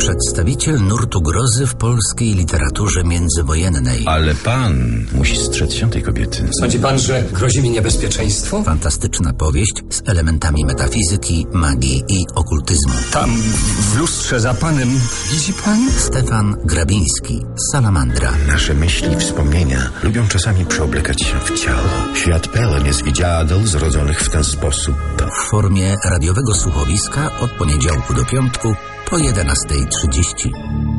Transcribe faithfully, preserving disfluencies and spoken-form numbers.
Przedstawiciel nurtu grozy w polskiej literaturze międzywojennej. Ale pan musi strzec się tej kobiety. Sądzi pan, że grozi mi niebezpieczeństwo? Fantastyczna powieść z elementami metafizyki, magii i okultyzmu. Tam, w lustrze za panem, widzi pan? Stefan Grabiński, Salamandra. Nasze myśli i wspomnienia lubią czasami przeoblekać się w ciało. Świat pełen jest widziadeł zrodzonych w ten sposób. W formie radiowego słuchowiska od poniedziałku do piątku po jedenastej trzydzieści.